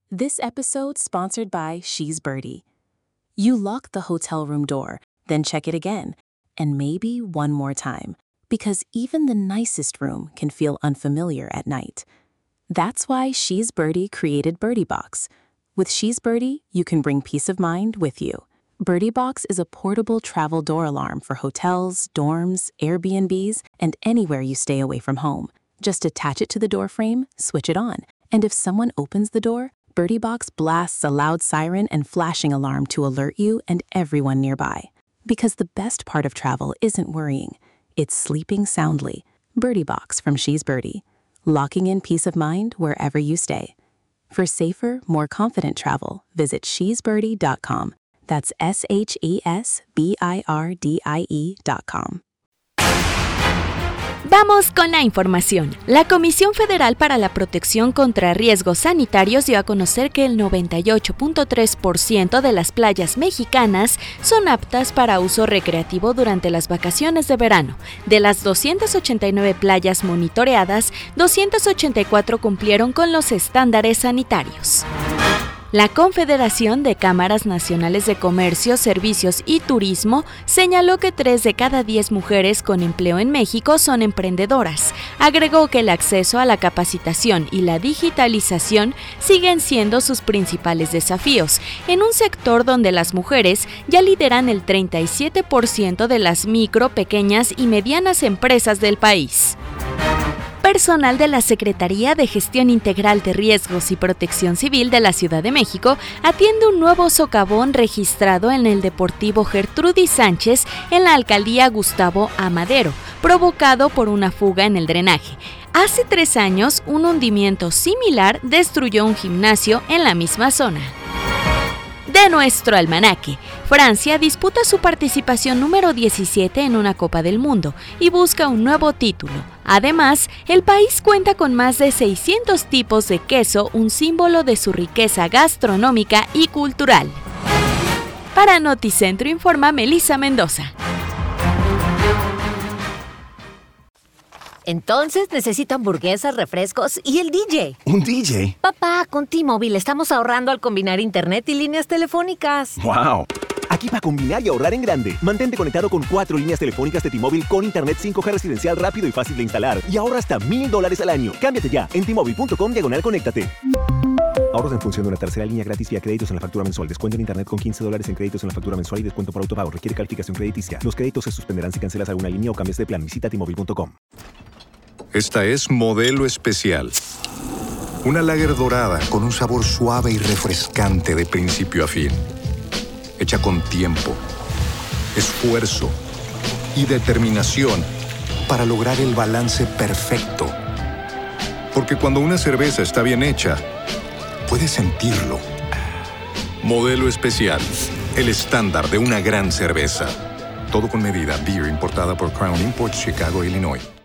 This episode sponsored by She's Birdie. You lock the hotel room door, then check it again, and maybe one more time, because even the nicest room can feel unfamiliar at night. That's why She's Birdie created Birdie Box. With She's Birdie, you can bring peace of mind with you. Birdie Box is a portable travel door alarm for hotels, dorms, Airbnbs, and anywhere you stay away from home. Just attach it to the door frame, switch it on, and if someone opens the door, Birdie Box blasts a loud siren and flashing alarm to alert you and everyone nearby. Because the best part of travel isn't worrying, it's sleeping soundly. Birdie Box from She's Birdie, locking in peace of mind wherever you stay. For safer, more confident travel, visit shesbirdie.com. That's SHESBIRDIE.com. Vamos con la información. La Comisión Federal para la Protección contra Riesgos Sanitarios dio a conocer que el 98.3% de las playas mexicanas son aptas para uso recreativo durante las vacaciones de verano. De las 289 playas monitoreadas, 284 cumplieron con los estándares sanitarios. La Confederación de Cámaras Nacionales de Comercio, Servicios y Turismo señaló que 3 de cada 10 mujeres con empleo en México son emprendedoras. Agregó que el acceso a la capacitación y la digitalización siguen siendo sus principales desafíos, en un sector donde las mujeres ya lideran el 37% de las micro, pequeñas y medianas empresas del país. Personal de la Secretaría de Gestión Integral de Riesgos y Protección Civil de la Ciudad de México atiende un nuevo socavón registrado en el Deportivo Gertrudis Sánchez en la alcaldía Gustavo A. Madero, provocado por una fuga en el drenaje. Hace 3 años, un hundimiento similar destruyó un gimnasio en la misma zona. De nuestro almanaque, Francia disputa su participación número 17 en una Copa del Mundo y busca un nuevo título. Además, el país cuenta con más de 600 tipos de queso, un símbolo de su riqueza gastronómica y cultural. Para Noticentro informa Melissa Mendoza. Entonces necesito hamburguesas, refrescos y el DJ. ¿Un DJ? Papá, con T-Mobile estamos ahorrando al combinar internet y líneas telefónicas. ¡Wow! Aquí para combinar y ahorrar en grande. Mantente conectado con 4 líneas telefónicas de T-Mobile con internet 5G residencial rápido y fácil de instalar. Y ahorra hasta $1,000 al año. Cámbiate ya en T-Mobile.com/conéctate. Ahorros en función de una tercera línea gratis vía créditos en la factura mensual. Descuento en internet con $15 en créditos en la factura mensual y descuento por autopago. Requiere calificación crediticia. Los créditos se suspenderán si cancelas alguna línea o cambias de plan. Visita T-Mobile.com. Esta es Modelo Especial. Una lager dorada con un sabor suave y refrescante de principio a fin. Hecha con tiempo, esfuerzo y determinación para lograr el balance perfecto. Porque cuando una cerveza está bien hecha, puedes sentirlo. Modelo Especial, el estándar de una gran cerveza. Todo con medida. Beer importada por Crown Imports, Chicago, Illinois.